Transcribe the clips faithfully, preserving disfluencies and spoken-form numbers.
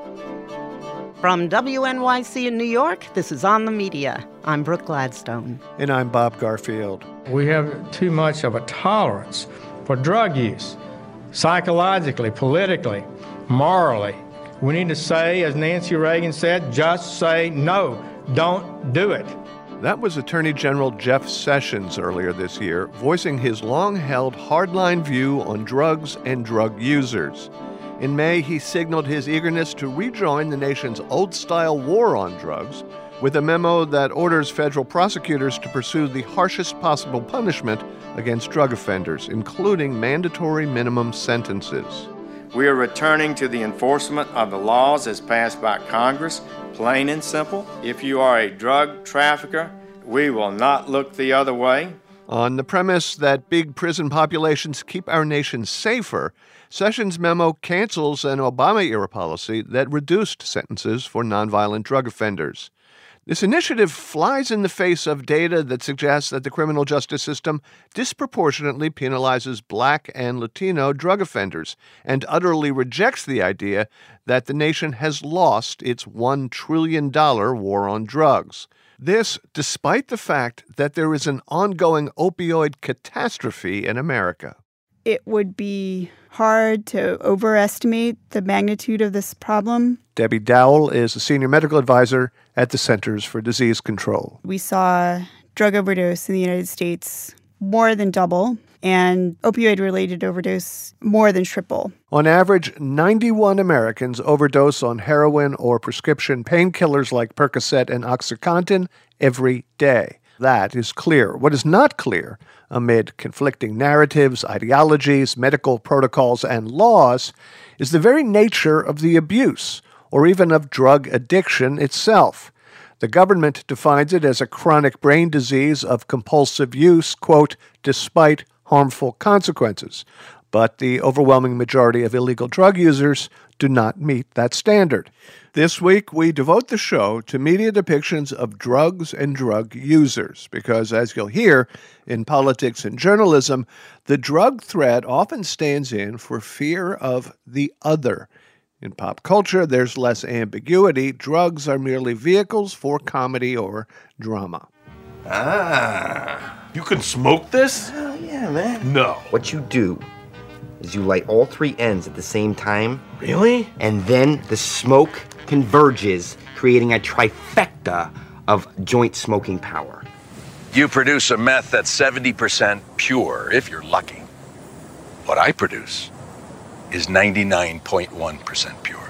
From W N Y C in New York, this is On the Media. I'm Brooke Gladstone. And I'm Bob Garfield. We have too much of a tolerance for drug use, psychologically, politically, morally. We need to say, as Nancy Reagan said, just say no, don't do it. That was Attorney General Jeff Sessions earlier this year, voicing his long-held hardline view on drugs and drug users. In May, he signaled his eagerness to rejoin the nation's old-style war on drugs with a memo that orders federal prosecutors to pursue the harshest possible punishment against drug offenders, including mandatory minimum sentences. We are returning to the enforcement of the laws as passed by Congress, plain and simple. If you are a drug trafficker, we will not look the other way. On the premise that big prison populations keep our nation safer, Sessions' memo cancels an Obama-era policy that reduced sentences for nonviolent drug offenders. This initiative flies in the face of data that suggests that the criminal justice system disproportionately penalizes Black and Latino drug offenders and utterly rejects the idea that the nation has lost its one trillion dollars war on drugs. This, despite the fact that there is an ongoing opioid catastrophe in America. It would be hard to overestimate the magnitude of this problem. Debbie Dowell is a senior medical advisor at the Centers for Disease Control. We saw drug overdose in the United States more than double, and opioid-related overdose more than triple. On average, ninety-one Americans overdose on heroin or prescription painkillers like Percocet and OxyContin every day. That is clear. What is not clear, amid conflicting narratives, ideologies, medical protocols, and laws, is the very nature of the abuse, or even of drug addiction itself. The government defines it as a chronic brain disease of compulsive use, quote, despite harmful consequences. But the overwhelming majority of illegal drug users do not meet that standard. This week, we devote the show to media depictions of drugs and drug users, because as you'll hear, in politics and journalism, the drug threat often stands in for fear of the other. In pop culture, there's less ambiguity. Drugs are merely vehicles for comedy or drama. Ah, you can smoke this? Hell yeah, man. No. What you do is you light all three ends at the same time. Really? And then the smoke converges, creating a trifecta of joint smoking power. You produce a meth that's seventy percent pure, if you're lucky. What I produce is ninety-nine point one percent pure.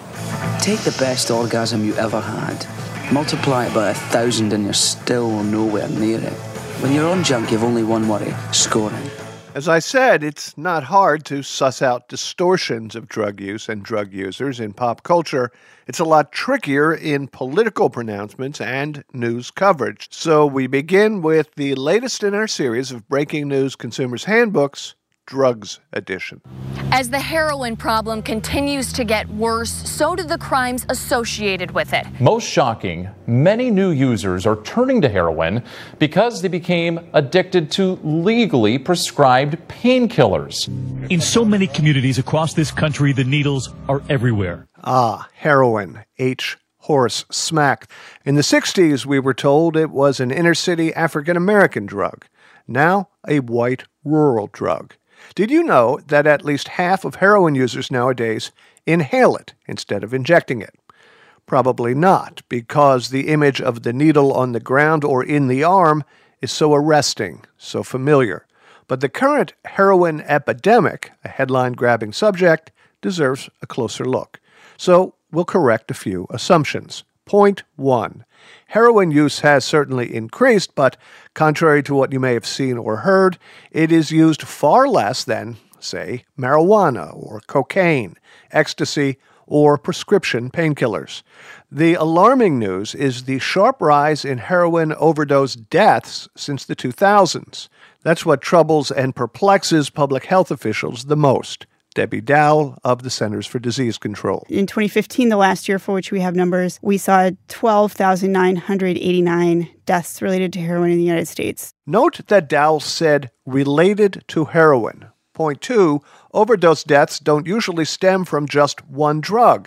Take the best orgasm you ever had, multiply it by a thousand and you're still nowhere near it. When you're on junk, you've only one worry, scoring. As I said, it's not hard to suss out distortions of drug use and drug users in pop culture. It's a lot trickier in political pronouncements and news coverage. So we begin with the latest in our series of Breaking News Consumers Handbooks, Drugs Edition. As the heroin problem continues to get worse, so do the crimes associated with it. Most shocking, many new users are turning to heroin because they became addicted to legally prescribed painkillers. In so many communities across this country, the needles are everywhere. Ah, heroin. H. Horace Smack. In the sixties, we were told it was an inner-city African-American drug. Now, a white rural drug. Did you know that at least half of heroin users nowadays inhale it instead of injecting it? Probably not, because the image of the needle on the ground or in the arm is so arresting, so familiar. But the current heroin epidemic, a headline-grabbing subject, deserves a closer look. So we'll correct a few assumptions. Point one. Heroin use has certainly increased, but contrary to what you may have seen or heard, it is used far less than, say, marijuana or cocaine, ecstasy, or prescription painkillers. The alarming news is the sharp rise in heroin overdose deaths since the two thousands. That's what troubles and perplexes public health officials the most. Debbie Dowell of the Centers for Disease Control. In twenty fifteen, the last year for which we have numbers, we saw twelve thousand nine hundred eighty-nine deaths related to heroin in the United States. Note that Dowell said related to heroin. Point two, overdose deaths don't usually stem from just one drug.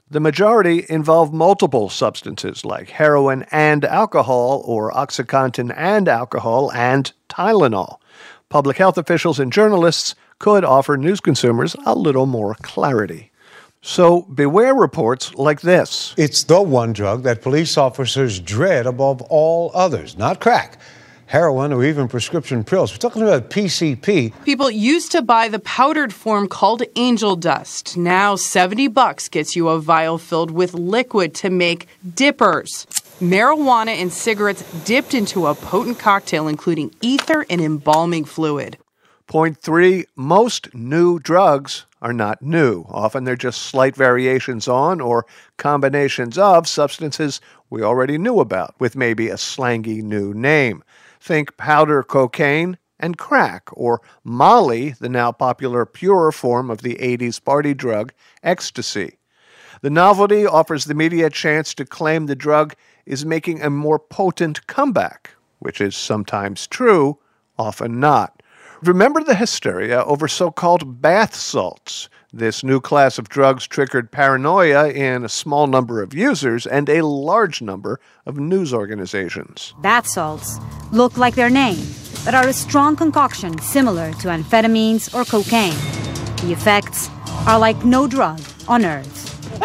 The majority involve multiple substances like heroin and alcohol, or OxyContin and alcohol and Tylenol. Public health officials and journalists could offer news consumers a little more clarity. So beware reports like this. It's the one drug that police officers dread above all others, not crack, heroin, or even prescription pills. We're talking about P C P. People used to buy the powdered form called angel dust. Now seventy bucks gets you a vial filled with liquid to make dippers. Marijuana and cigarettes dipped into a potent cocktail including ether and embalming fluid. Point three, most new drugs are not new. Often they're just slight variations on or combinations of substances we already knew about, with maybe a slangy new name. Think powder cocaine and crack, or Molly, the now popular purer form of the eighties party drug, ecstasy. The novelty offers the media a chance to claim the drug is making a more potent comeback, which is sometimes true, often not. Remember the hysteria over so-called bath salts. This new class of drugs triggered paranoia in a small number of users and a large number of news organizations. Bath salts look like their name, but are a strong concoction similar to amphetamines or cocaine. The effects are like no drug on earth.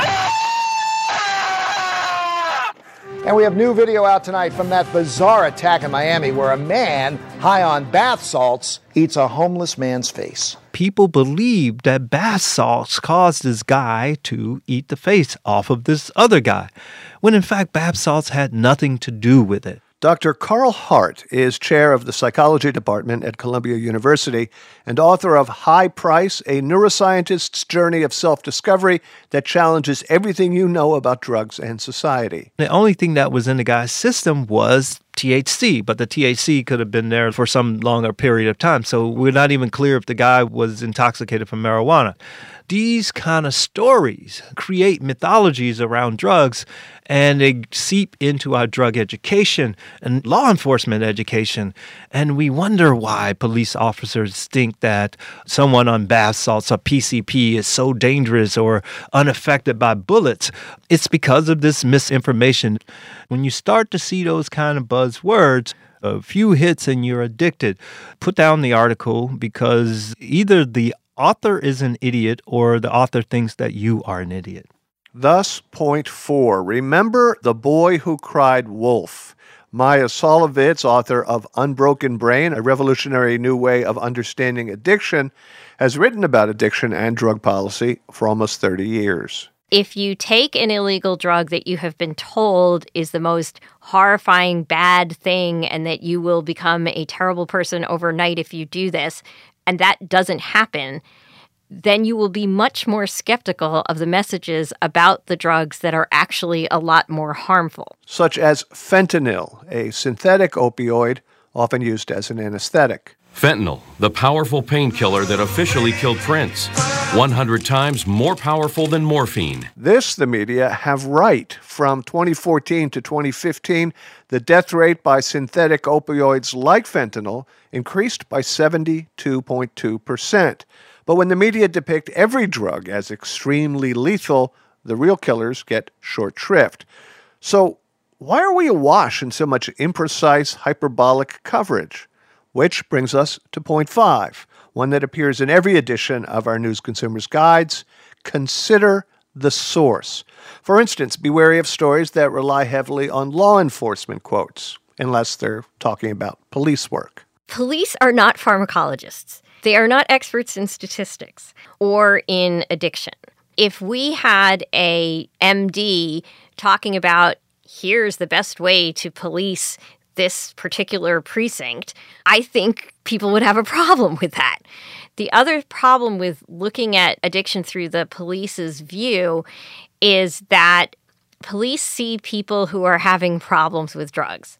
And we have new video out tonight from that bizarre attack in Miami where a man high on bath salts eats a homeless man's face. People believed that bath salts caused this guy to eat the face off of this other guy, when in fact bath salts had nothing to do with it. Doctor Carl Hart is chair of the psychology department at Columbia University and author of High Price, a neuroscientist's journey of self-discovery that challenges everything you know about drugs and society. The only thing that was in the guy's system was T H C, but the T H C could have been there for some longer period of time, so we're not even clear if the guy was intoxicated from marijuana. These kind of stories create mythologies around drugs, and they seep into our drug education and law enforcement education. And we wonder why police officers think that someone on bath salts or P C P is so dangerous or unaffected by bullets. It's because of this misinformation. When you start to see those kind of buzzwords, a few hits and you're addicted. Put down the article, because either the author is an idiot or the author thinks that you are an idiot. Thus, point four, remember the boy who cried wolf. Maya Solovitz, author of Unbroken Brain, a revolutionary new way of understanding addiction, has written about addiction and drug policy for almost thirty years. If you take an illegal drug that you have been told is the most horrifying, bad thing, and that you will become a terrible person overnight if you do this, and that doesn't happen, then you will be much more skeptical of the messages about the drugs that are actually a lot more harmful. Such as fentanyl, a synthetic opioid often used as an anesthetic. Fentanyl, the powerful painkiller that officially killed Prince. one hundred times more powerful than morphine. This, the media have right. From twenty fourteen to twenty fifteen, the death rate by synthetic opioids like fentanyl increased by seventy-two point two percent. But when the media depict every drug as extremely lethal, the real killers get short shrift. So why are we awash in so much imprecise, hyperbolic coverage? Which brings us to point five, one that appears in every edition of our News Consumers Guides. Consider the source. For instance, be wary of stories that rely heavily on law enforcement quotes, unless they're talking about police work. Police are not pharmacologists. They are not experts in statistics or in addiction. If we had a M D talking about here's the best way to police this particular precinct, I think people would have a problem with that. The other problem with looking at addiction through the police's view is that police see people who are having problems with drugs.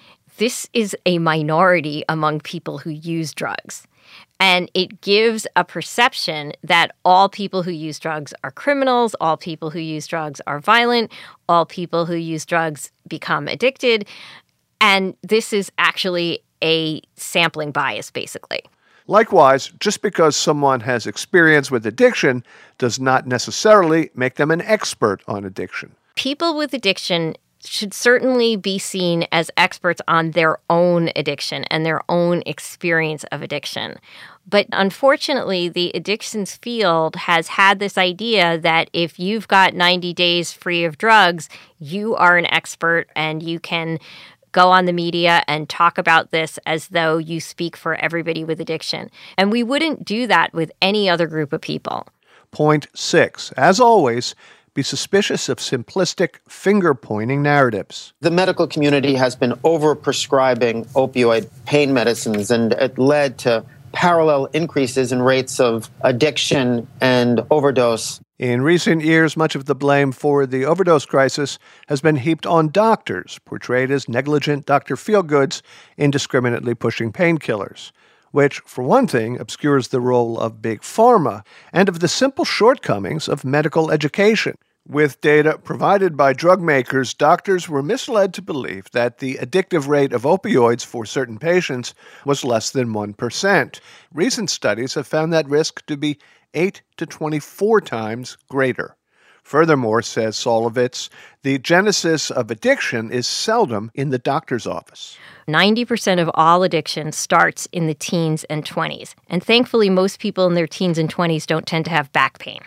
This is a minority among people who use drugs. And it gives a perception that all people who use drugs are criminals, all people who use drugs are violent, all people who use drugs become addicted. And this is actually a sampling bias, basically. Likewise, just because someone has experience with addiction does not necessarily make them an expert on addiction. People with addiction should certainly be seen as experts on their own addiction and their own experience of addiction. But unfortunately, the addictions field has had this idea that if you've got ninety days free of drugs, you are an expert and you can go on the media and talk about this as though you speak for everybody with addiction. And we wouldn't do that with any other group of people. Point six. As always, be suspicious of simplistic, finger-pointing narratives. The medical community has been over-prescribing opioid pain medicines, and it led to parallel increases in rates of addiction and overdose. In recent years, much of the blame for the overdose crisis has been heaped on doctors, portrayed as negligent Doctor Feelgoods, indiscriminately pushing painkillers, which, for one thing, obscures the role of Big Pharma and of the simple shortcomings of medical education. With data provided by drug makers, doctors were misled to believe that the addictive rate of opioids for certain patients was less than one percent. Recent studies have found that risk to be eight to twenty-four times greater. Furthermore, says Solovitz, the genesis of addiction is seldom in the doctor's office. ninety percent of all addiction starts in the teens and twenties. And thankfully, most people in their teens and twenties don't tend to have back pain.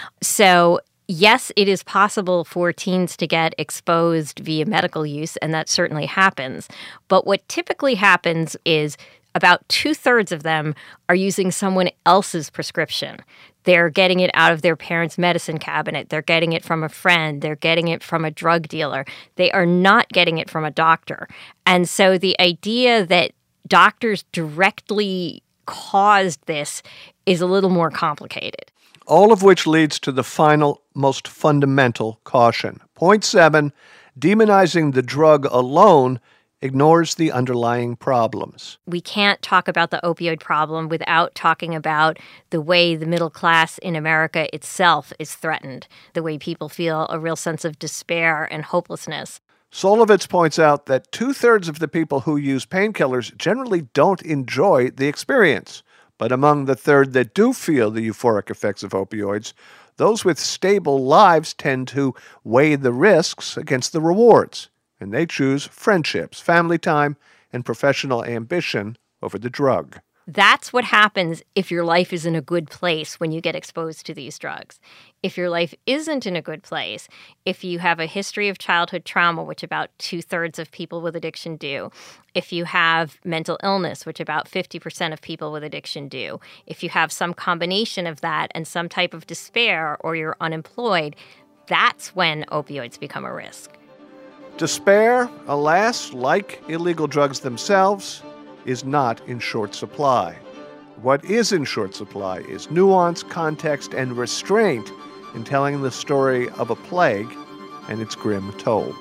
So yes, it is possible for teens to get exposed via medical use, and that certainly happens. But what typically happens is about two-thirds of them are using someone else's prescription. They're getting it out of their parents' medicine cabinet. They're getting it from a friend. They're getting it from a drug dealer. They are not getting it from a doctor. And so the idea that doctors directly caused this is a little more complicated. All of which leads to the final, most fundamental caution. Point seven, demonizing the drug alone ignores the underlying problems. We can't talk about the opioid problem without talking about the way the middle class in America itself is threatened, the way people feel a real sense of despair and hopelessness. Solovitz points out that two-thirds of the people who use painkillers generally don't enjoy the experience. But among the third that do feel the euphoric effects of opioids, those with stable lives tend to weigh the risks against the rewards, and they choose friendships, family time, and professional ambition over the drug. That's what happens if your life is in a good place when you get exposed to these drugs. If your life isn't in a good place, if you have a history of childhood trauma, which about two-thirds of people with addiction do, if you have mental illness, which about fifty percent of people with addiction do, if you have some combination of that and some type of despair or you're unemployed, that's when opioids become a risk. Despair, alas, like illegal drugs themselves, is not in short supply. What is in short supply is nuance, context, and restraint in telling the story of a plague and its grim toll.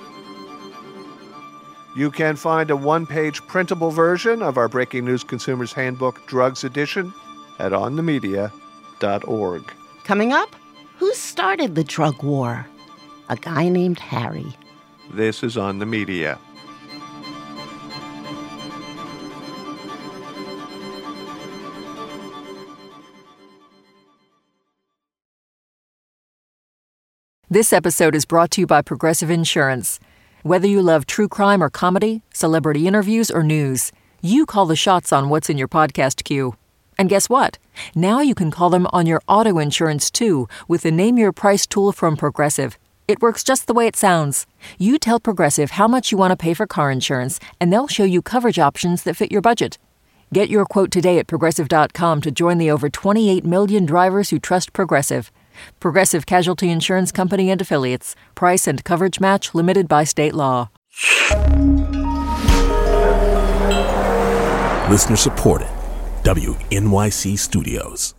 You can find a one-page printable version of our Breaking News Consumer's Handbook Drugs Edition at on the media dot org. Coming up, who started the drug war? A guy named Harry. This is On the Media. This episode is brought to you by Progressive Insurance. Whether you love true crime or comedy, celebrity interviews or news, you call the shots on what's in your podcast queue. And guess what? Now you can call them on your auto insurance too with the Name Your Price tool from Progressive. It works just the way it sounds. You tell Progressive how much you want to pay for car insurance, and they'll show you coverage options that fit your budget. Get your quote today at Progressive dot com to join the over twenty-eight million drivers who trust Progressive. Progressive Casualty Insurance Company and Affiliates. Price and coverage match limited by state law. Listener supported. W N Y C Studios.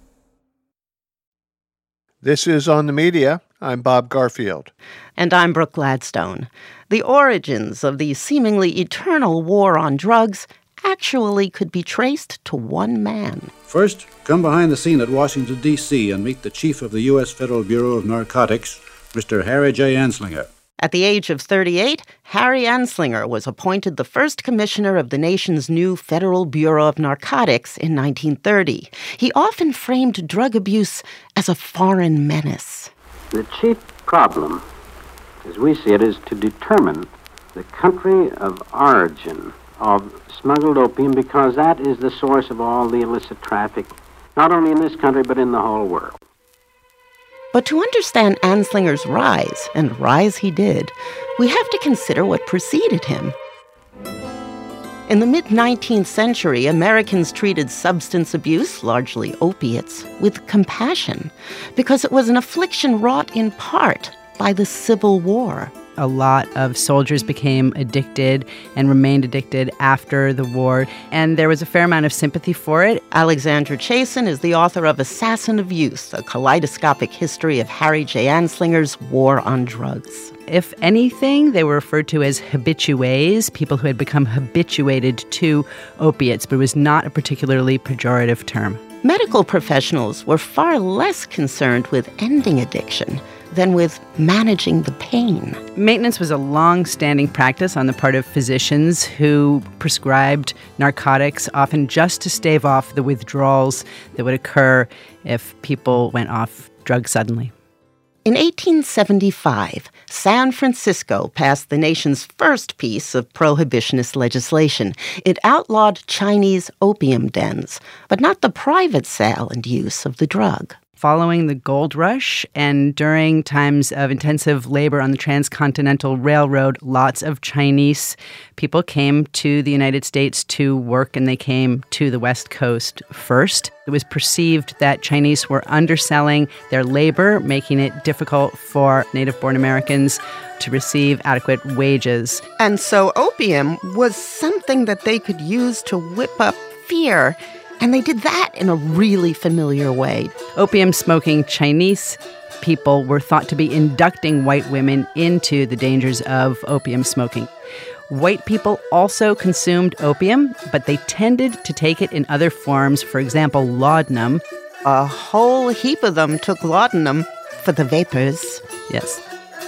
This is On the Media. I'm Bob Garfield. And I'm Brooke Gladstone. The origins of the seemingly eternal war on drugs actually could be traced to one man. First, come behind the scene at Washington, D C and meet the chief of the U S Federal Bureau of Narcotics, Mister Harry J. Anslinger. At the age of thirty-eight, Harry Anslinger was appointed the first commissioner of the nation's new Federal Bureau of Narcotics in nineteen thirty. He often framed drug abuse as a foreign menace. The chief problem, as we see it, is to determine the country of origin of smuggled opium, because that is the source of all the illicit traffic, not only in this country but in the whole world. But to understand Anslinger's rise, and rise he did, we have to consider what preceded him. In the mid-nineteenth century, Americans treated substance abuse, largely opiates, with compassion, because it was an affliction wrought in part by the Civil War. A lot of soldiers became addicted and remained addicted after the war, and there was a fair amount of sympathy for it. Alexandra Chasin is the author of Assassin of Youth, a kaleidoscopic history of Harry J. Anslinger's war on drugs. If anything, they were referred to as habitués, people who had become habituated to opiates, but it was not a particularly pejorative term. Medical professionals were far less concerned with ending addiction than with managing the pain. Maintenance was a long-standing practice on the part of physicians who prescribed narcotics, often just to stave off the withdrawals that would occur if people went off drugs suddenly. In eighteen seventy-five, San Francisco passed the nation's first piece of prohibitionist legislation. It outlawed Chinese opium dens, but not the private sale and use of the drug. Following the gold rush and during times of intensive labor on the Transcontinental Railroad, lots of Chinese people came to the United States to work, and they came to the West Coast first. It was perceived that Chinese were underselling their labor, making it difficult for native-born Americans to receive adequate wages. And so opium was something that they could use to whip up fear. And they did that in a really familiar way. Opium-smoking Chinese people were thought to be inducting white women into the dangers of opium smoking. White people also consumed opium, but they tended to take it in other forms, for example, laudanum. A whole heap of them took laudanum for the vapors. Yes.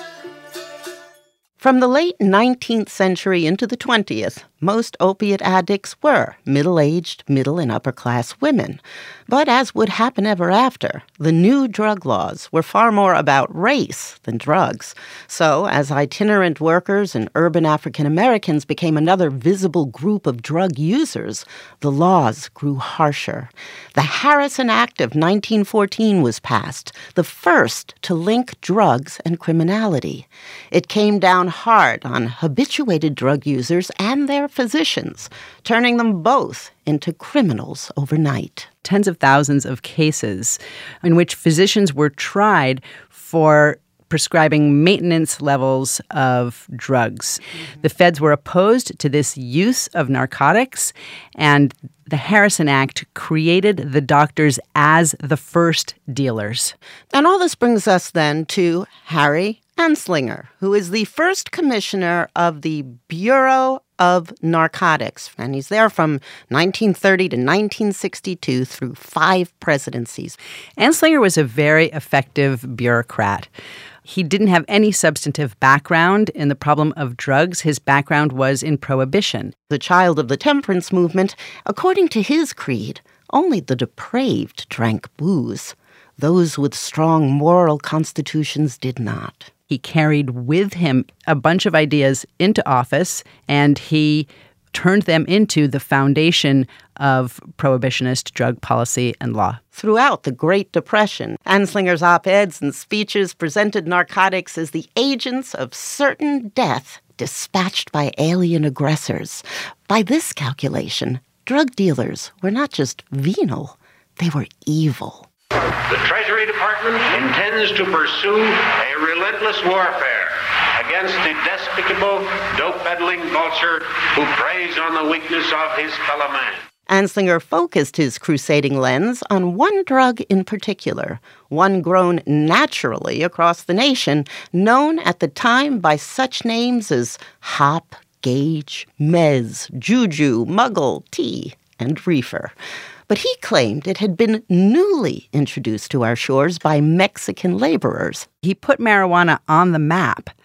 From the late nineteenth century into the twentieth, most opiate addicts were middle-aged, middle and upper-class women. But as would happen ever after, the new drug laws were far more about race than drugs. So, as itinerant workers and urban African Americans became another visible group of drug users, the laws grew harsher. The Harrison Act of nineteen fourteen was passed, the first to link drugs and criminality. It came down hard on habituated drug users and their physicians, turning them both into criminals overnight. Tens of thousands of cases in which physicians were tried for prescribing maintenance levels of drugs. The feds were opposed to this use of narcotics, and the Harrison Act created the doctors as the first dealers. And all this brings us then to Harry Anslinger, who is the first commissioner of the Bureau of Narcotics, and he's there from nineteen thirty to nineteen sixty-two through five presidencies. Anslinger was a very effective bureaucrat. He didn't have any substantive background in the problem of drugs. His background was in prohibition. The child of the temperance movement, according to his creed, only the depraved drank booze. Those with strong moral constitutions did not. He carried with him a bunch of ideas into office, and he turned them into the foundation of prohibitionist drug policy and law. Throughout the Great Depression, Anslinger's op-eds and speeches presented narcotics as the agents of certain death dispatched by alien aggressors. By this calculation, drug dealers were not just venal, they were evil. The Treasury Department intends to pursue a relentless warfare against the despicable, dope-peddling vulture who preys on the weakness of his fellow man. Anslinger focused his crusading lens on one drug in particular, one grown naturally across the nation, known at the time by such names as hop, gauge, mez, juju, muggle, tea, and reefer. But he claimed it had been newly introduced to our shores by Mexican laborers. He put marijuana on the map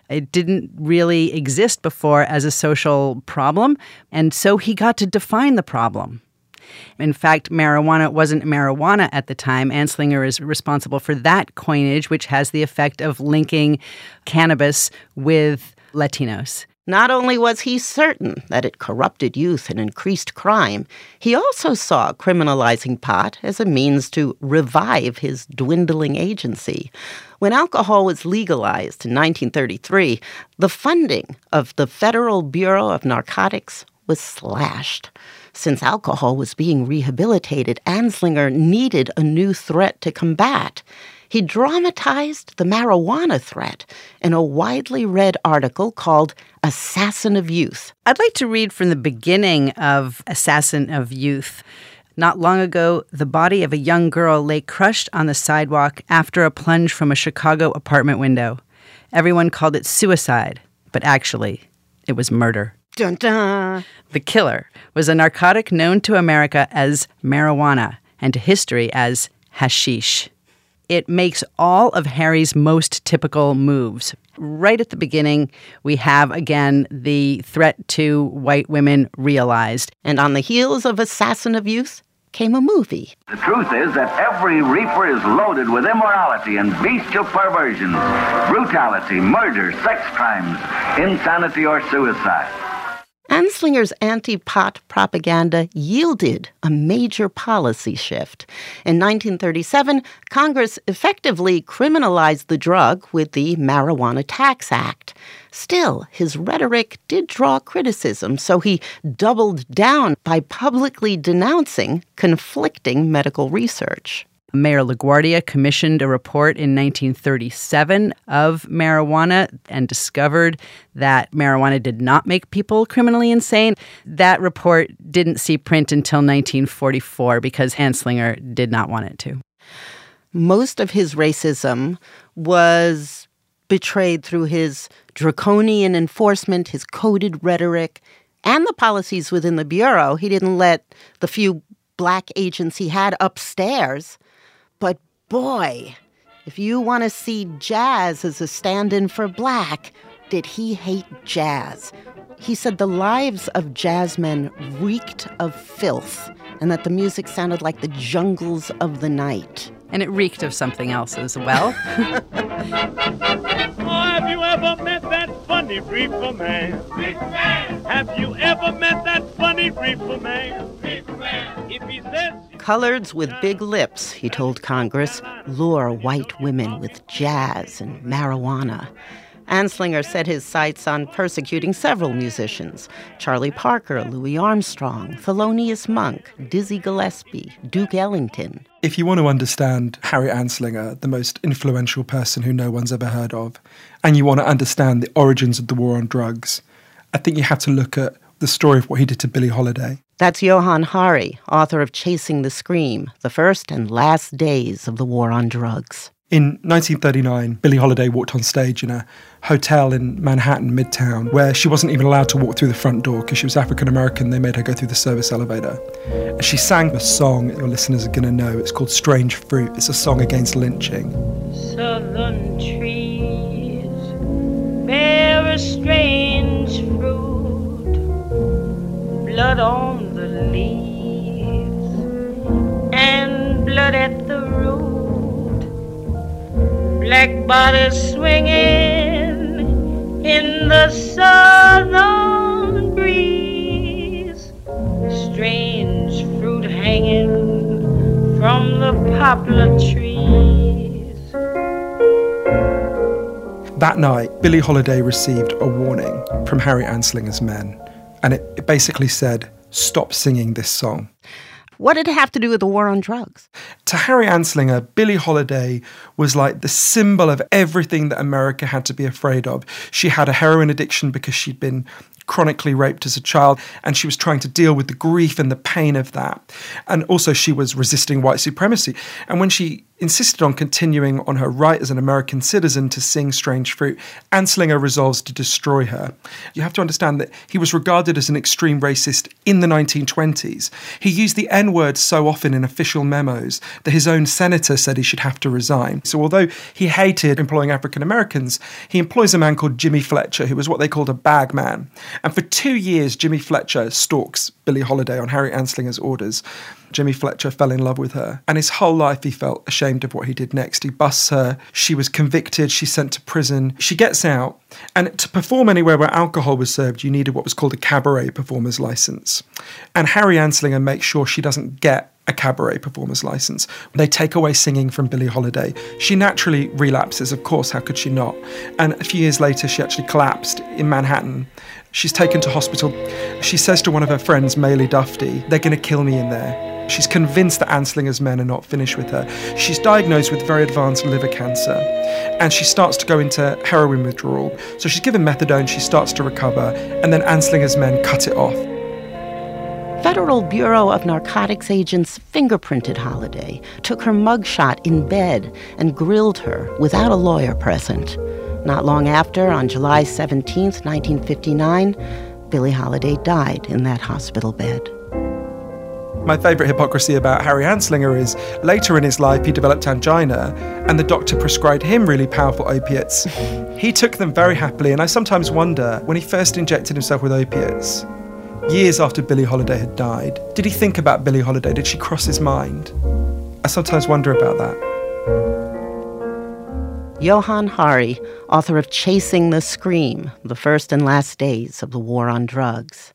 It didn't really exist before as a social problem, and so he got to define the problem. In fact, marijuana wasn't marijuana at the time. Anslinger is responsible for that coinage, which has the effect of linking cannabis with Latinos. Not only was he certain that it corrupted youth and increased crime, he also saw criminalizing pot as a means to revive his dwindling agency. When alcohol was legalized in nineteen thirty-three, the funding of the Federal Bureau of Narcotics was slashed. Since alcohol was being rehabilitated, Anslinger needed a new threat to combat. He dramatized the marijuana threat in a widely read article called Assassin of Youth. I'd like to read from the beginning of Assassin of Youth. Not long ago, the body of a young girl lay crushed on the sidewalk after a plunge from a Chicago apartment window. Everyone called it suicide, but actually, it was murder. Dun dun. The killer was a narcotic known to America as marijuana and to history as hashish. It makes all of Harry's most typical moves. Right at the beginning, we have, again, the threat to white women realized. And on the heels of Assassin of Youth came a movie. The truth is that every reefer is loaded with immorality and bestial perversions, brutality, murder, sex crimes, insanity, or suicide. Anslinger's anti-pot propaganda yielded a major policy shift. In nineteen thirty-seven, Congress effectively criminalized the drug with the Marijuana Tax Act. Still, his rhetoric did draw criticism, so he doubled down by publicly denouncing conflicting medical research. Mayor LaGuardia commissioned a report in nineteen thirty-seven of marijuana and discovered that marijuana did not make people criminally insane. That report didn't see print until nineteen forty-four because Anslinger did not want it to. Most of his racism was betrayed through his draconian enforcement, his coded rhetoric, and the policies within the Bureau. He didn't let the few black agents he had upstairs. But boy, if you want to see jazz as a stand-in for black, did he hate jazz. He said the lives of jazzmen reeked of filth and that the music sounded like the jungles of the night. And it reeked of something else as well. Oh, have you ever met that funny reefer man? Reefer man. Have you ever met that funny reefer man? Reefer man. If he says... Coloreds with big lips, he told Congress, lure white women with jazz and marijuana. Anslinger set his sights on persecuting several musicians: Charlie Parker, Louis Armstrong, Thelonious Monk, Dizzy Gillespie, Duke Ellington. If you want to understand Harry Anslinger, the most influential person who no one's ever heard of, and you want to understand the origins of the war on drugs, I think you have to look at the story of what he did to Billie Holiday. That's Johann Hari, author of Chasing the Scream, the first and last days of the war on drugs. In nineteen thirty-nine, Billie Holiday walked on stage in a hotel in Manhattan, Midtown, where she wasn't even allowed to walk through the front door because she was African-American. They made her go through the service elevator. And she sang a song your listeners are going to know. It's called Strange Fruit. It's a song against lynching. Southern trees bear a strange fruit, blood on the leaves and blood at the root. Black bodies swinging in the southern breeze, strange fruit hanging from the poplar trees. That night, Billie Holiday received a warning from Harry Anslinger's men, and it, it basically said, stop singing this song. What did it have to do with the war on drugs? To Harry Anslinger, Billie Holiday was like the symbol of everything that America had to be afraid of. She had a heroin addiction because she'd been chronically raped as a child, and she was trying to deal with the grief and the pain of that. And also she was resisting white supremacy. And when she insisted on continuing on her right as an American citizen to sing Strange Fruit, Anslinger resolves to destroy her. You have to understand that he was regarded as an extreme racist in the nineteen twenties. He used the N-word so often in official memos that his own senator said he should have to resign. So although he hated employing African Americans, he employs a man called Jimmy Fletcher, who was what they called a bag man. And for two years, Jimmy Fletcher stalks Billie Holiday on Harry Anslinger's orders. Jimmy Fletcher fell in love with her, and his whole life he felt ashamed of what he did next. He busts her, she was convicted, she's sent to prison, she gets out, and to perform anywhere where alcohol was served, you needed what was called a cabaret performer's license. And Harry Anslinger makes sure she doesn't get a cabaret performer's license. They take away singing from Billie Holiday. She naturally relapses, of course, how could she not? And a few years later, she actually collapsed in Manhattan. She's taken to hospital. She says to one of her friends, Maylie Dufty, they're going to kill me in there. She's convinced that Anslinger's men are not finished with her. She's diagnosed with very advanced liver cancer, and she starts to go into heroin withdrawal. So she's given methadone, she starts to recover, and then Anslinger's men cut it off. Federal Bureau of Narcotics agents fingerprinted Holiday, took her mugshot in bed, and grilled her without a lawyer present. Not long after, on July seventeenth, nineteen fifty-nine, Billie Holiday died in that hospital bed. My favourite hypocrisy about Harry Anslinger is later in his life he developed angina and the doctor prescribed him really powerful opiates. He took them very happily, and I sometimes wonder, when he first injected himself with opiates, years after Billie Holiday had died, did he think about Billie Holiday? Did she cross his mind? I sometimes wonder about that. Johann Hari, author of Chasing the Scream, The First and Last Days of the War on Drugs.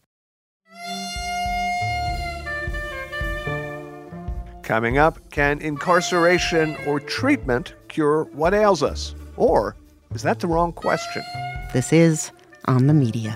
Coming up, can incarceration or treatment cure what ails us? Or is that the wrong question? This is On the Media.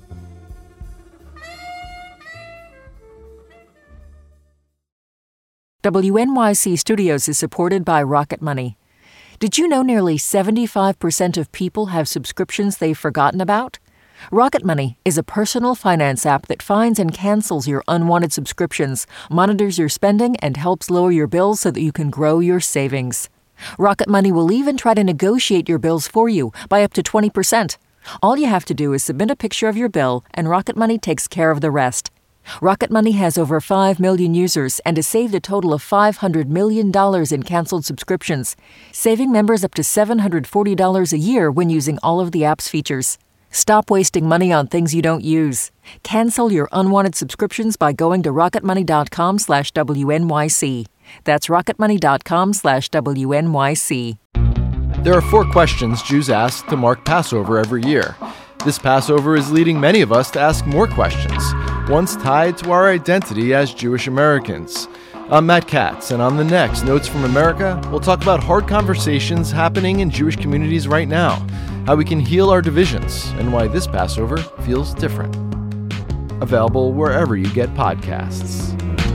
W N Y C Studios is supported by Rocket Money. Did you know nearly seventy-five percent of people have subscriptions they've forgotten about? Rocket Money is a personal finance app that finds and cancels your unwanted subscriptions, monitors your spending, and helps lower your bills so that you can grow your savings. Rocket Money will even try to negotiate your bills for you by up to twenty percent. All you have to do is submit a picture of your bill, and Rocket Money takes care of the rest. Rocket Money has over five million users and has saved a total of five hundred million dollars in canceled subscriptions, saving members up to seven hundred forty dollars a year when using all of the app's features. Stop wasting money on things you don't use. Cancel your unwanted subscriptions by going to rocketmoney.com slash WNYC. That's rocketmoney.com slash WNYC. There are four questions Jews ask to mark Passover every year. This Passover is leading many of us to ask more questions, ones tied to our identity as Jewish Americans. I'm Matt Katz, and on the next Notes from America, we'll talk about hard conversations happening in Jewish communities right now, how we can heal our divisions, and why this Passover feels different. Available wherever you get podcasts.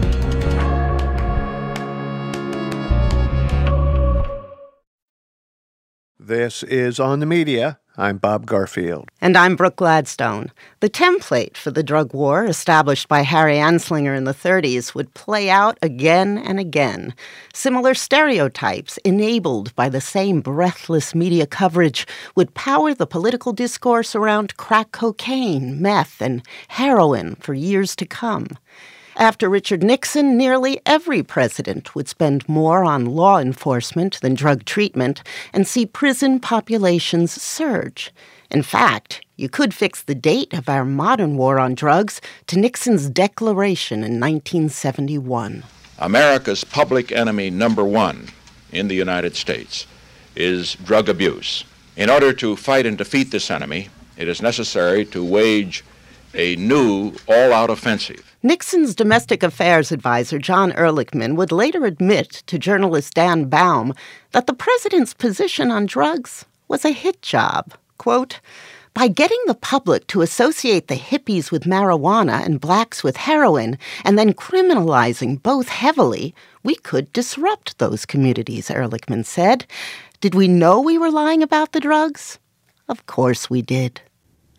This is On the Media. I'm Bob Garfield. And I'm Brooke Gladstone. The template for the drug war established by Harry Anslinger in the thirties would play out again and again. Similar stereotypes, enabled by the same breathless media coverage, would power the political discourse around crack cocaine, meth, and heroin for years to come. After Richard Nixon, nearly every president would spend more on law enforcement than drug treatment and see prison populations surge. In fact, you could fix the date of our modern war on drugs to Nixon's declaration in nineteen seventy-one. America's public enemy number one in the United States is drug abuse. In order to fight and defeat this enemy, it is necessary to wage a new all-out offensive. Nixon's domestic affairs advisor, John Ehrlichman, would later admit to journalist Dan Baum that the president's position on drugs was a hit job. Quote, by getting the public to associate the hippies with marijuana and blacks with heroin, and then criminalizing both heavily, we could disrupt those communities, Ehrlichman said. Did we know we were lying about the drugs? Of course we did.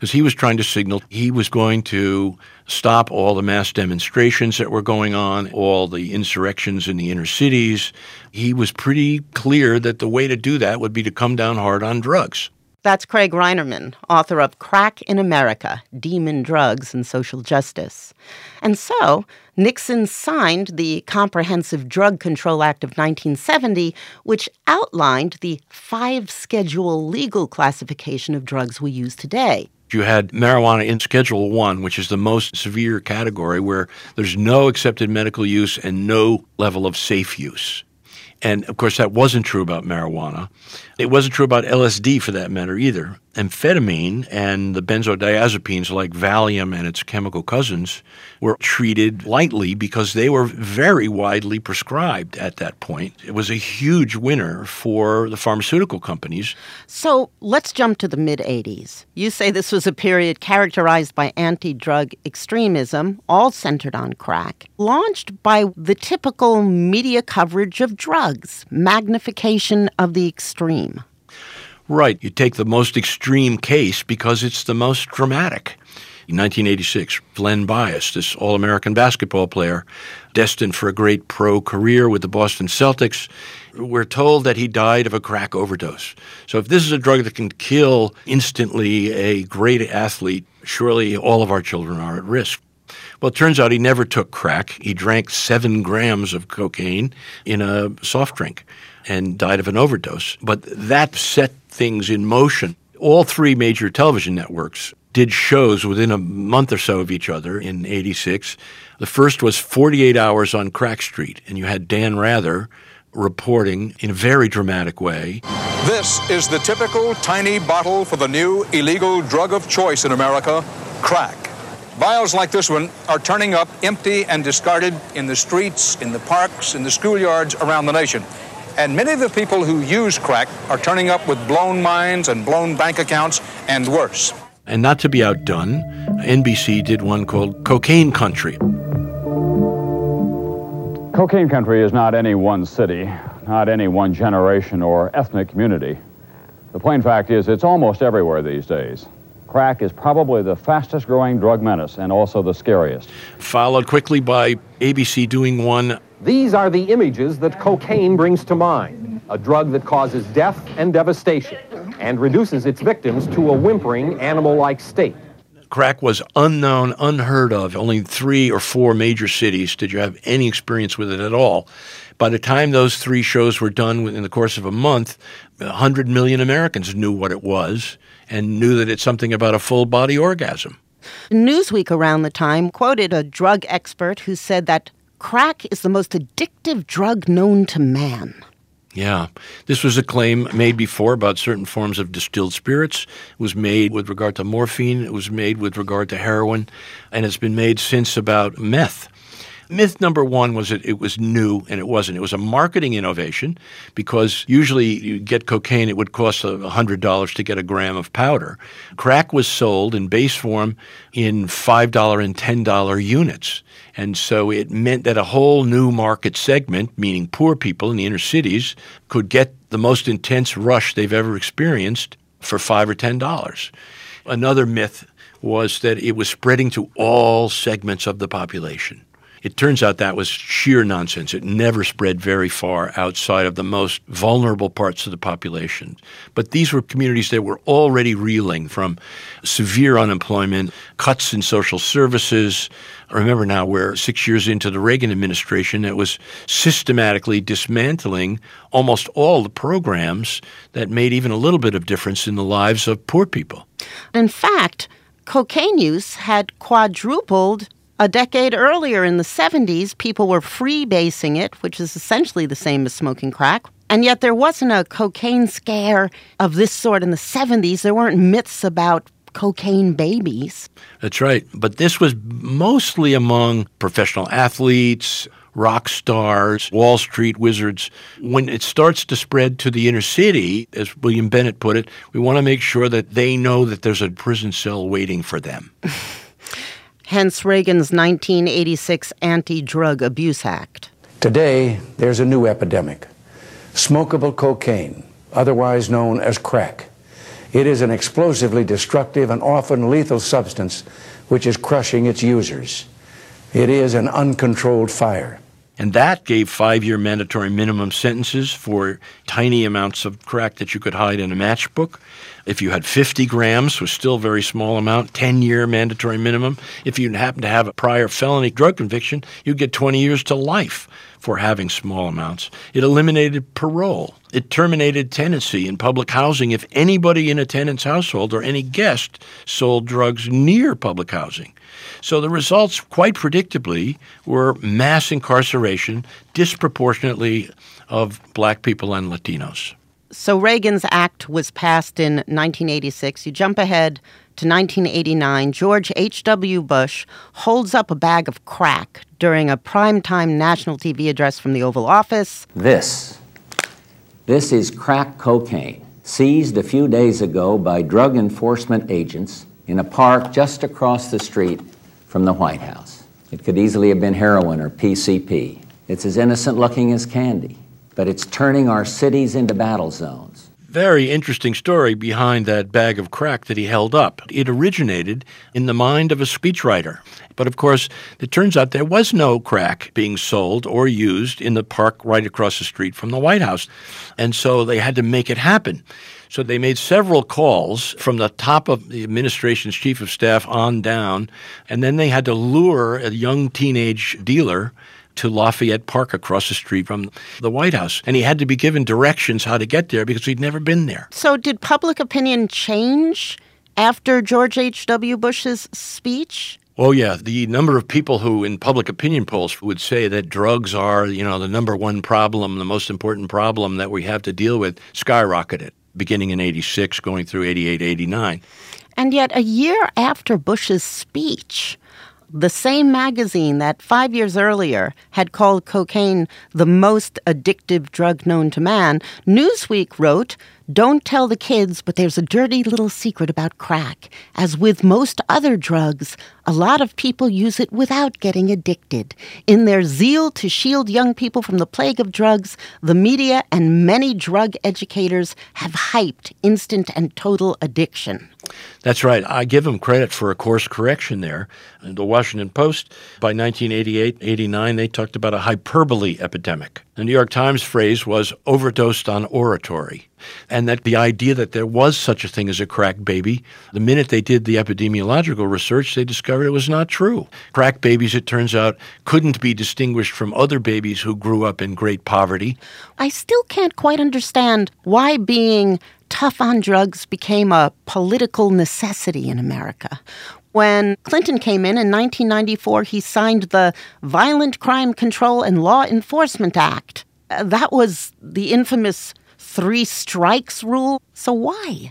because he was trying to signal he was going to stop all the mass demonstrations that were going on, all the insurrections in the inner cities. He was pretty clear that the way to do that would be to come down hard on drugs. That's Craig Reinerman, author of Crack in America, Demon Drugs and Social Justice. And so, Nixon signed the Comprehensive Drug Control Act of nineteen seventy, which outlined the five-schedule legal classification of drugs we use today. You had marijuana in Schedule One, which is the most severe category where there's no accepted medical use and no level of safe use. And, of course, that wasn't true about marijuana. It wasn't true about L S D, for that matter, either. Amphetamine and the benzodiazepines like Valium and its chemical cousins were treated lightly because they were very widely prescribed at that point. It was a huge winner for the pharmaceutical companies. So let's jump to the mid-eighties. You say this was a period characterized by anti-drug extremism, all centered on crack, launched by the typical media coverage of drugs, magnification of the extreme. Right. You take the most extreme case because it's the most dramatic. In nineteen eighty-six, Len Bias, this All-American basketball player, destined for a great pro career with the Boston Celtics, we're told that he died of a crack overdose. So if this is a drug that can kill instantly a great athlete, surely all of our children are at risk. Well, it turns out he never took crack. He drank seven grams of cocaine in a soft drink and died of an overdose. But that set things in motion. All three major television networks did shows within a month or so of each other in eighty-six. The first was forty-eight hours on Crack Street, and you had Dan Rather reporting in a very dramatic way. This is the typical tiny bottle for the new illegal drug of choice in America, crack. Vials like this one are turning up empty and discarded in the streets, in the parks, in the schoolyards around the nation. And many of the people who use crack are turning up with blown minds and blown bank accounts and worse. And not to be outdone, N B C did one called Cocaine Country. Cocaine Country is not any one city, not any one generation or ethnic community. The plain fact is it's almost everywhere these days. Crack is probably the fastest growing drug menace and also the scariest. Followed quickly by A B C doing one. These are the images that cocaine brings to mind, a drug that causes death and devastation and reduces its victims to a whimpering, animal-like state. Crack was unknown, unheard of. Only three or four major cities did you have any experience with it at all. By the time those three shows were done in the course of a month, one hundred million Americans knew what it was and knew that it's something about a full-body orgasm. Newsweek around the time quoted a drug expert who said that crack is the most addictive drug known to man. Yeah. This was a claim made before about certain forms of distilled spirits. It was made with regard to morphine. It was made with regard to heroin. And it's been made since about meth. Myth number one was that it was new, and it wasn't. It was a marketing innovation because usually you get cocaine, it would cost one hundred dollars to get a gram of powder. Crack was sold in base form in five dollars and ten dollars units. And so it meant that a whole new market segment, meaning poor people in the inner cities, could get the most intense rush they've ever experienced for five or ten dollars. Another myth was that it was spreading to all segments of the population. It turns out that was sheer nonsense. It never spread very far outside of the most vulnerable parts of the population. But these were communities that were already reeling from severe unemployment, cuts in social services. I remember now we're six years into the Reagan administration that was systematically dismantling almost all the programs that made even a little bit of difference in the lives of poor people. In fact, cocaine use had quadrupled. A decade earlier in the seventies, people were freebasing it, which is essentially the same as smoking crack. And yet there wasn't a cocaine scare of this sort in the seventies. There weren't myths about cocaine babies. That's right. But this was mostly among professional athletes, rock stars, Wall Street wizards. When it starts to spread to the inner city, as William Bennett put it, we want to make sure that they know that there's a prison cell waiting for them. Hence Reagan's nineteen eighty-six Anti-Drug Abuse Act. Today, there's a new epidemic. Smokable cocaine, otherwise known as crack. It is an explosively destructive and often lethal substance which is crushing its users. It is an uncontrolled fire. And that gave five-year mandatory minimum sentences for tiny amounts of crack that you could hide in a matchbook. If you had fifty grams, was still a very small amount, ten-year mandatory minimum. If you happen to have a prior felony drug conviction, you'd get twenty years to life for having small amounts. It eliminated parole. It terminated tenancy in public housing if anybody in a tenant's household or any guest sold drugs near public housing. So the results, quite predictably, were mass incarceration, disproportionately of black people and Latinos. So Reagan's act was passed in nineteen eighty-six. You jump ahead to nineteen eighty-nine. George H W. Bush holds up a bag of crack during a primetime national T V address from the Oval Office. This, this is crack cocaine, seized a few days ago by drug enforcement agents in a park just across the street from the White House. It could easily have been heroin or P C P. It's as innocent looking as candy, but it's turning our cities into battle zones. Very interesting story behind that bag of crack that he held up. It originated in the mind of a speechwriter. But of course, it turns out there was no crack being sold or used in the park right across the street from the White House. And so they had to make it happen. So they made several calls from the top of the administration's chief of staff on down, and then they had to lure a young teenage dealer to Lafayette Park across the street from the White House. And he had to be given directions how to get there because he'd never been there. So did public opinion change after George H W. Bush's speech? Oh, yeah. The number of people who in public opinion polls would say that drugs are, you know, the number one problem, the most important problem that we have to deal with, skyrocketed, beginning in eighty-six, going through eighty-eight, eighty-nine. And yet a year after Bush's speech, the same magazine that five years earlier had called cocaine the most addictive drug known to man, Newsweek wrote, "Don't tell the kids, but there's a dirty little secret about crack. As with most other drugs, a lot of people use it without getting addicted. In their zeal to shield young people from the plague of drugs, the media and many drug educators have hyped instant and total addiction." That's right. I give them credit for a course correction there. In the Washington Post, by nineteen eighty-eight, eighty-nine, they talked about a hyperbole epidemic. The New York Times phrase was overdosed on oratory. And that the idea that there was such a thing as a crack baby, the minute they did the epidemiological research, they discovered it was not true. Crack babies, it turns out, couldn't be distinguished from other babies who grew up in great poverty. I still can't quite understand why being tough on drugs became a political necessity in America. When Clinton came in in nineteen ninety-four, he signed the Violent Crime Control and Law Enforcement Act. Uh, that was the infamous three strikes rule. So why?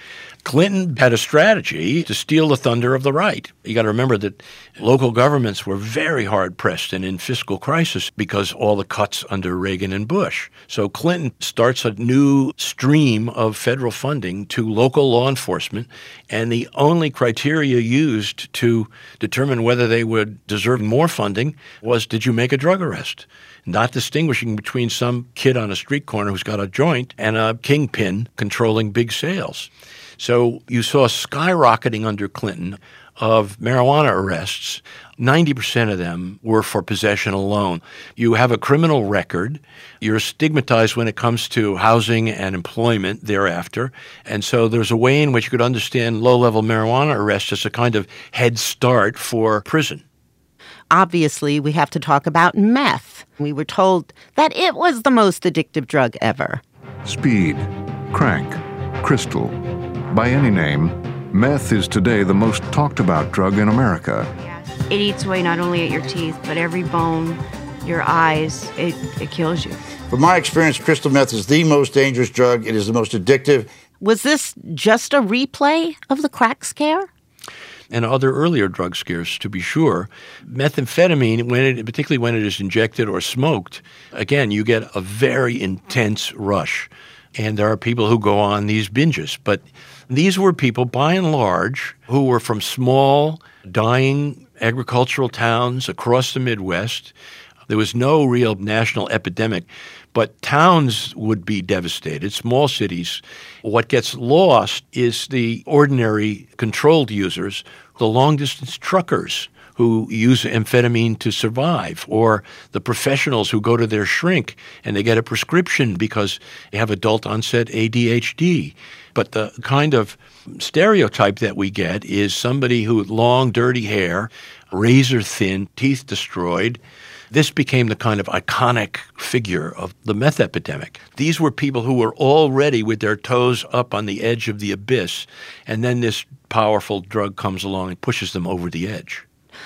Clinton had a strategy to steal the thunder of the right. You got to remember that local governments were very hard-pressed and in fiscal crisis because all the cuts under Reagan and Bush. So Clinton starts a new stream of federal funding to local law enforcement, and the only criteria used to determine whether they would deserve more funding was, did you make a drug arrest? Not distinguishing between some kid on a street corner who's got a joint and a kingpin controlling big sales. So you saw skyrocketing under Clinton of marijuana arrests. ninety percent of them were for possession alone. You have a criminal record. You're stigmatized when it comes to housing and employment thereafter. And so there's a way in which you could understand low-level marijuana arrests as a kind of head start for prison. Obviously, we have to talk about meth. We were told that it was the most addictive drug ever. Speed, crack, crystal. By any name, meth is today the most talked about drug in America. It eats away not only at your teeth, but every bone, your eyes. It, it kills you. From my experience, crystal meth is the most dangerous drug. It is the most addictive. Was this just a replay of the crack scare? And other earlier drug scares, to be sure. Methamphetamine, when it, particularly when it is injected or smoked, again, you get a very intense rush. And there are people who go on these binges. But these were people, by and large, who were from small, dying agricultural towns across the Midwest. There was no real national epidemic. But towns would be devastated, small cities. What gets lost is the ordinary controlled users, the long-distance truckers who use amphetamine to survive, or the professionals who go to their shrink and they get a prescription because they have adult-onset A D H D. But the kind of stereotype that we get is somebody who with long, dirty hair, razor-thin, teeth destroyed. This became the kind of iconic figure of the meth epidemic. These were people who were already with their toes up on the edge of the abyss, and then this powerful drug comes along and pushes them over the edge.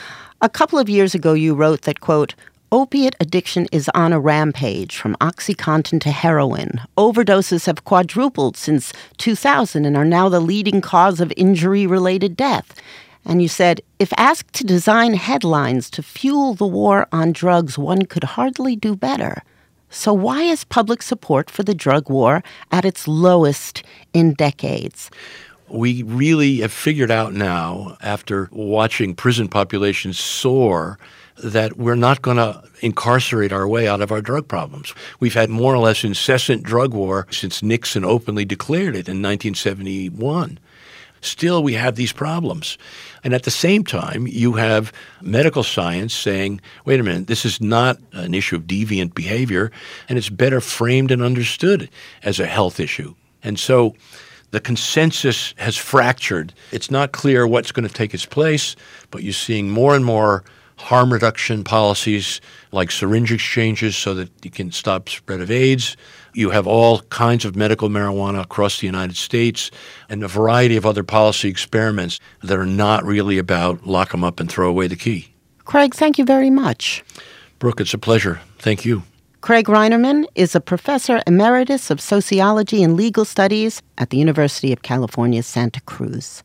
A couple of years ago, you wrote that, quote, opiate addiction is on a rampage from OxyContin to heroin. Overdoses have quadrupled since two thousand and are now the leading cause of injury-related death. And you said, if asked to design headlines to fuel the war on drugs, one could hardly do better. So why is public support for the drug war at its lowest in decades? We really have figured out now, after watching prison populations soar, that we're not going to incarcerate our way out of our drug problems. We've had more or less incessant drug war since Nixon openly declared it in nineteen seventy-one. Still, we have these problems. And at the same time, you have medical science saying, wait a minute, this is not an issue of deviant behavior, and it's better framed and understood as a health issue. And so the consensus has fractured. It's not clear what's going to take its place, but you're seeing more and more harm reduction policies like syringe exchanges so that you can stop spread of AIDS. You have all kinds of medical marijuana across the United States and a variety of other policy experiments that are not really about lock them up and throw away the key. Craig, thank you very much. Brooke, it's a pleasure. Thank you. Craig Reinerman is a professor emeritus of sociology and legal studies at the University of California, Santa Cruz.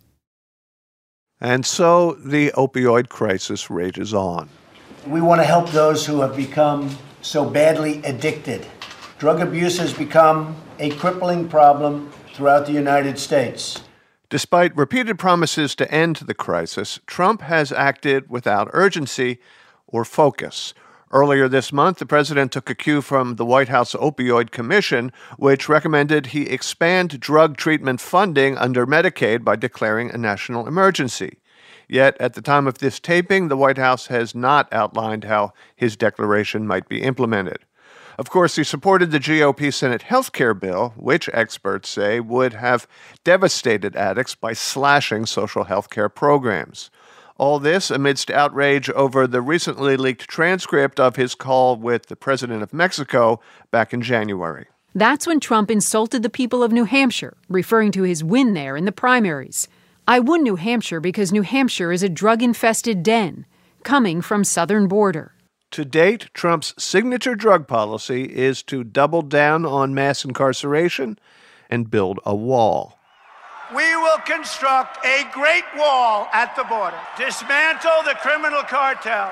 And so the opioid crisis rages on. We want to help those who have become so badly addicted. Drug abuse has become a crippling problem throughout the United States. Despite repeated promises to end the crisis, Trump has acted without urgency or focus. Earlier this month, the president took a cue from the White House Opioid Commission, which recommended he expand drug treatment funding under Medicaid by declaring a national emergency. Yet, at the time of this taping, the White House has not outlined how his declaration might be implemented. Of course, he supported the G O P Senate health care bill, which experts say would have devastated addicts by slashing social health care programs. All this amidst outrage over the recently leaked transcript of his call with the president of Mexico back in January. That's when Trump insulted the people of New Hampshire, referring to his win there in the primaries. I won New Hampshire because New Hampshire is a drug-infested den, coming from southern border. To date, Trump's signature drug policy is to double down on mass incarceration and build a wall. We will construct a great wall at the border, dismantle the criminal cartels,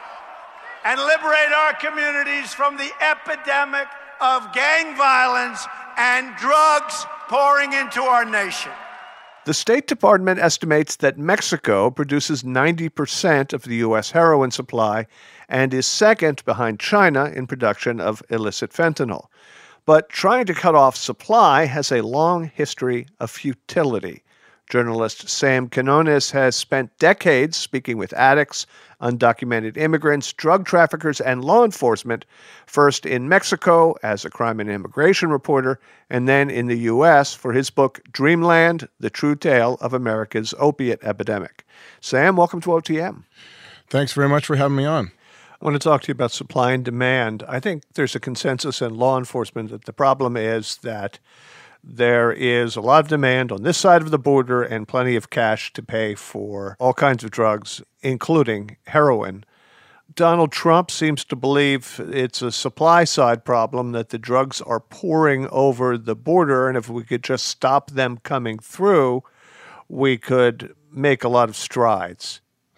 and liberate our communities from the epidemic of gang violence and drugs pouring into our nation. The State Department estimates that Mexico produces ninety percent of the U S heroin supply and is second behind China in production of illicit fentanyl. But trying to cut off supply has a long history of futility. Journalist Sam Quinones has spent decades speaking with addicts, undocumented immigrants, drug traffickers, and law enforcement, first in Mexico as a crime and immigration reporter, and then in the U S for his book Dreamland, The True Tale of America's Opiate Epidemic. Sam, welcome to O T M. Thanks very much for having me on. I want to talk to you about supply and demand. I think there's a consensus in law enforcement that the problem is that there is a lot of demand on this side of the border and plenty of cash to pay for all kinds of drugs, including heroin. Donald Trump seems to believe it's a supply side problem, that the drugs are pouring over the border, and if we could just stop them coming through, we could make a lot of strides.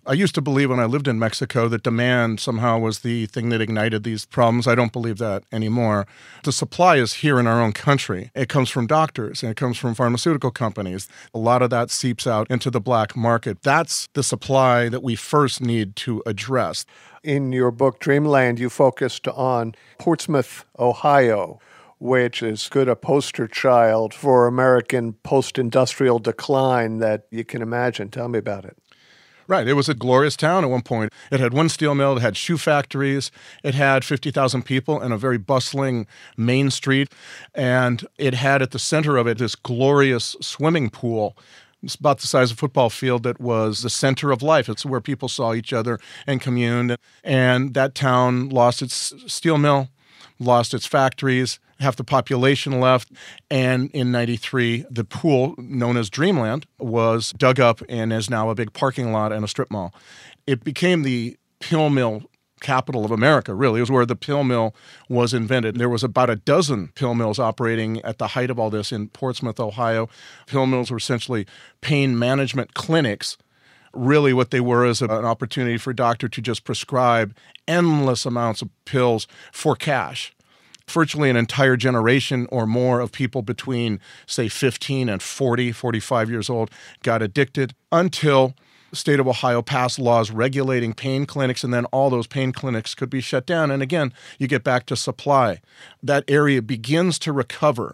I used to believe when I lived in Mexico that demand somehow was the thing that ignited these problems. I don't believe that anymore. The supply is here in our own country. It comes from doctors and it comes from pharmaceutical companies. A lot of that seeps out into the black market. That's the supply that we first need to address. In your book, Dreamland, you focused on Portsmouth, Ohio, which is good a poster child for American post-industrial decline that you can imagine. Tell me about it. Right. It was a glorious town at one point. It had one steel mill, it had shoe factories, it had fifty thousand people and a very bustling main street, and it had at the center of it this glorious swimming pool. It's about the size of a football field that was the center of life. It's where people saw each other and communed. And that town lost its steel mill, lost its factories, half the population left, and in ninety-three, the pool, known as Dreamland, was dug up and is now a big parking lot and a strip mall. It became the pill mill capital of America, really. It was where the pill mill was invented. There was about a dozen pill mills operating at the height of all this in Portsmouth, Ohio. Pill mills were essentially pain management clinics. Really what they were is an opportunity for a doctor to just prescribe endless amounts of pills for cash. Virtually an entire generation or more of people between, say, fifteen and forty, forty-five years old got addicted until the state of Ohio passed laws regulating pain clinics, and then all those pain clinics could be shut down. And again, you get back to supply. That area begins to recover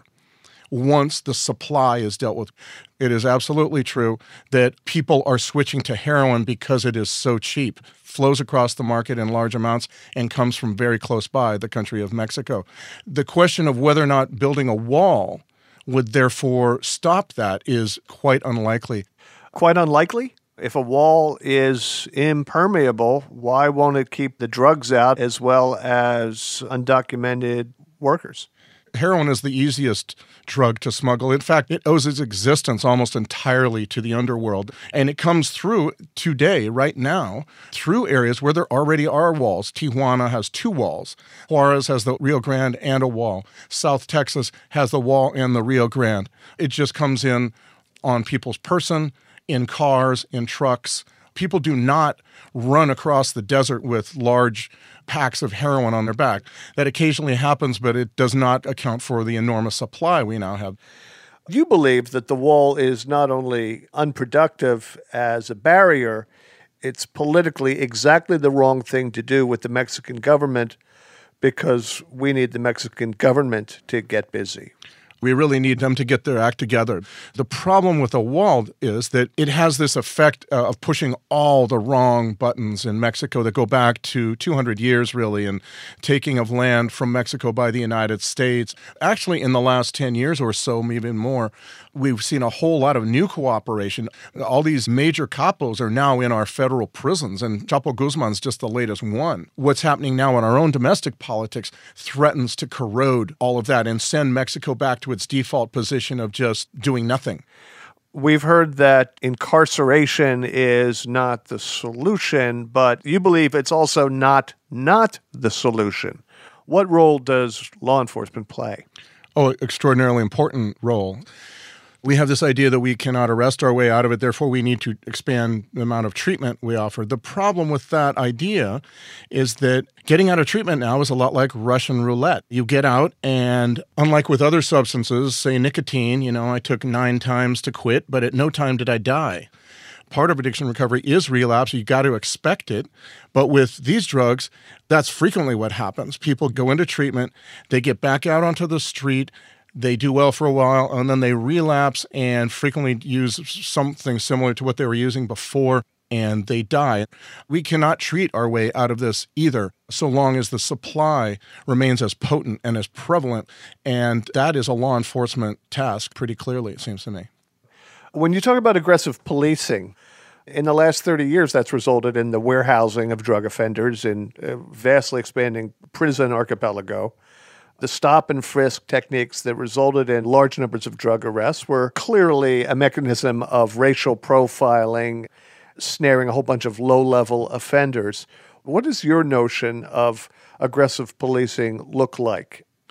once the supply is dealt with. It is absolutely true that people are switching to heroin because it is so cheap, flows across the market in large amounts, and comes from very close by, the country of Mexico. The question of whether or not building a wall would therefore stop that is quite unlikely. Quite unlikely? If a wall is impermeable, why won't it keep the drugs out as well as undocumented workers? Heroin is the easiest drug to smuggle. In fact, it owes its existence almost entirely to the underworld. And it comes through today, right now, through areas where there already are walls. Tijuana has two walls. Juarez has the Rio Grande and a wall. South Texas has the wall and the Rio Grande. It just comes in on people's person, in cars, in trucks. People do not run across the desert with large packs of heroin on their back. That occasionally happens, but it does not account for the enormous supply we now have. You believe that the wall is not only unproductive as a barrier, it's politically exactly the wrong thing to do with the Mexican government because we need the Mexican government to get busy. We really need them to get their act together. The problem with a wall is that it has this effect uh, of pushing all the wrong buttons in Mexico that go back to two hundred years, really, and taking of land from Mexico by the United States. Actually, in the last ten years or so, even more, we've seen a whole lot of new cooperation. All these major capos are now in our federal prisons, and Chapo Guzman's just the latest one. What's happening now in our own domestic politics threatens to corrode all of that and send Mexico back to its default position of just doing nothing. We've heard that incarceration is not the solution, but you believe it's also not not the solution. What role does law enforcement play? Oh, extraordinarily important role. We have this idea that we cannot arrest our way out of it, therefore we need to expand the amount of treatment we offer. The problem with that idea is that getting out of treatment now is a lot like Russian roulette. You get out, and unlike with other substances, say nicotine, you know, I took nine times to quit, but at no time did I die. Part of addiction recovery is relapse. You got to expect it. But with these drugs, that's frequently what happens. People go into treatment, they get back out onto the street, they do well for a while, and then they relapse and frequently use something similar to what they were using before, and they die. We cannot treat our way out of this either, so long as the supply remains as potent and as prevalent, and that is a law enforcement task pretty clearly, it seems to me. When you talk about aggressive policing, in the last thirty years, that's resulted in the warehousing of drug offenders in a vastly expanding prison archipelago. The stop and frisk techniques that resulted in large numbers of drug arrests were clearly a mechanism of racial profiling, snaring a whole bunch of low-level offenders. What does your notion of aggressive policing look like?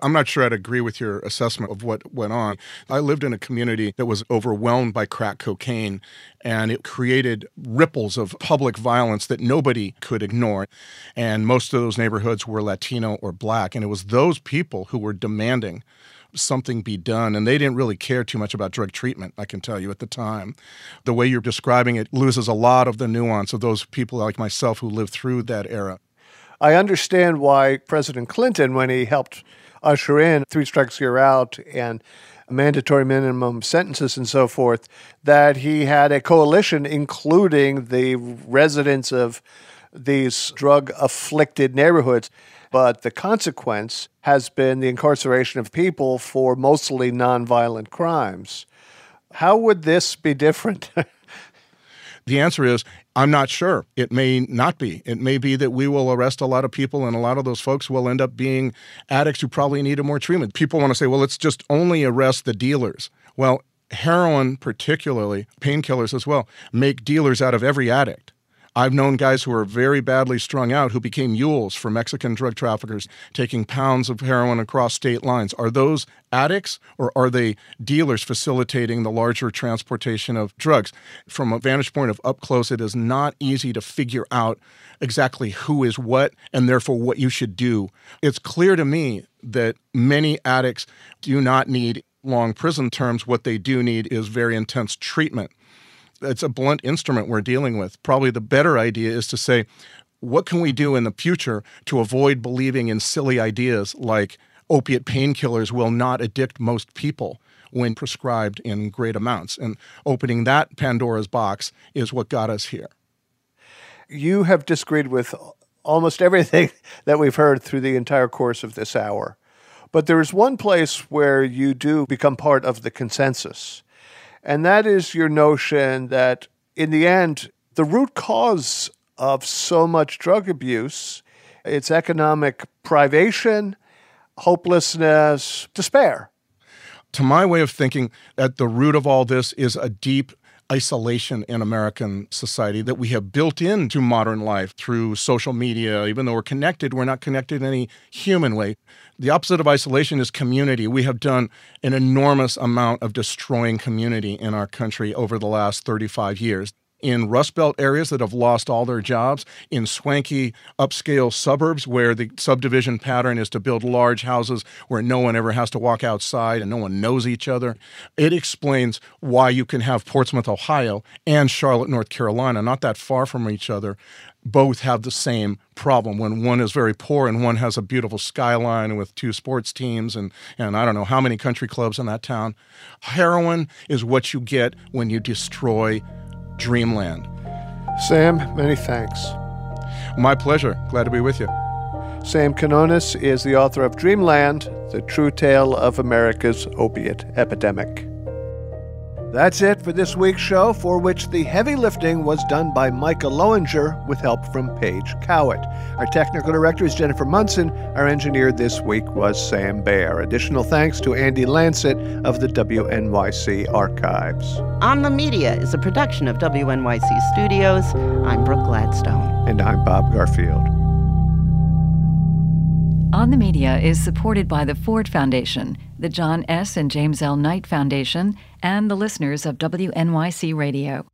I'm not sure I'd agree with your assessment of what went on. I lived in a community that was overwhelmed by crack cocaine, and it created ripples of public violence that nobody could ignore. And most of those neighborhoods were Latino or Black, and it was those people who were demanding something be done, and they didn't really care too much about drug treatment, I can tell you, at the time. The way you're describing it loses a lot of the nuance of those people like myself who lived through that era. I understand why President Clinton, when he helped usher in three strikes you're out and mandatory minimum sentences and so forth, that he had a coalition including the residents of these drug-afflicted neighborhoods. But the consequence has been the incarceration of people for mostly nonviolent crimes. How would this be different? The answer is, I'm not sure. It may not be. It may be that we will arrest a lot of people, and a lot of those folks will end up being addicts who probably needed more treatment. People want to say, well, let's just only arrest the dealers. Well, heroin particularly, painkillers as well, make dealers out of every addict. I've known guys who are very badly strung out who became mules for Mexican drug traffickers, taking pounds of heroin across state lines. Are those addicts, or are they dealers facilitating the larger transportation of drugs? From a vantage point of up close, it is not easy to figure out exactly who is what and therefore what you should do. It's clear to me that many addicts do not need long prison terms. What they do need is very intense treatment. It's a blunt instrument we're dealing with. Probably the better idea is to say, what can we do in the future to avoid believing in silly ideas like opiate painkillers will not addict most people when prescribed in great amounts? And opening that Pandora's box is what got us here. You have disagreed with almost everything that we've heard through the entire course of this hour. But there is one place where you do become part of the consensus. And that is your notion that, in the end, the root cause of so much drug abuse, it's economic privation, hopelessness, despair. To my way of thinking, at the root of all this is a deep isolation in American society that we have built into modern life through social media. Even though we're connected, we're not connected in any human way. The opposite of isolation is community. We have done an enormous amount of destroying community in our country over the last thirty-five years. In Rust Belt areas that have lost all their jobs, in swanky upscale suburbs where the subdivision pattern is to build large houses where no one ever has to walk outside and no one knows each other. It explains why you can have Portsmouth, Ohio and Charlotte, North Carolina, not that far from each other, both have the same problem when one is very poor and one has a beautiful skyline with two sports teams and, and I don't know how many country clubs in that town. Heroin is what you get when you destroy dreamland. Sam, many thanks. My pleasure. Glad to be with you. Sam Quinones is the author of Dreamland, The True Tale of America's Opiate Epidemic. That's it for this week's show, for which the heavy lifting was done by Micah Lowinger with help from Paige Cowett. Our technical director is Jennifer Munson. Our engineer this week was Sam Baer. Additional thanks to Andy Lancet of the W N Y C Archives. On the Media is a production of W N Y C Studios. I'm Brooke Gladstone. And I'm Bob Garfield. On the Media is supported by the Ford Foundation, the John S. and James L. Knight Foundation, and the listeners of W N Y C Radio.